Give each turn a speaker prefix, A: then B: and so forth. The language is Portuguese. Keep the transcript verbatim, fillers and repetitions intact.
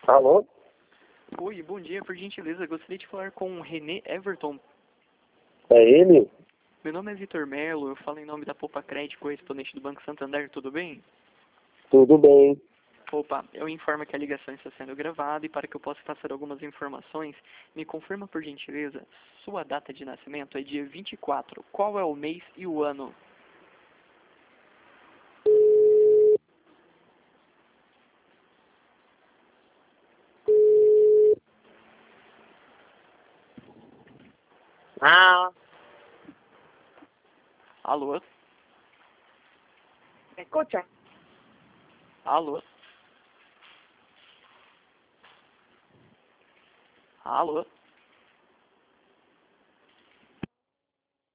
A: Alô?
B: Oi, bom dia, por gentileza, gostaria de falar com o René Everton.
A: É ele?
B: Meu nome é Vitor Melo, eu falo em nome da Poupa Crédito, correspondente do Banco Santander, tudo bem?
A: Tudo bem.
B: Opa, eu informo que a ligação está sendo gravada e para que eu possa passar algumas informações, me confirma por gentileza, sua data de nascimento é dia vinte e quatro, qual é o mês e o ano?
A: Ah,
B: Alô?
C: ¿Me escucha?
B: Alô? Alô?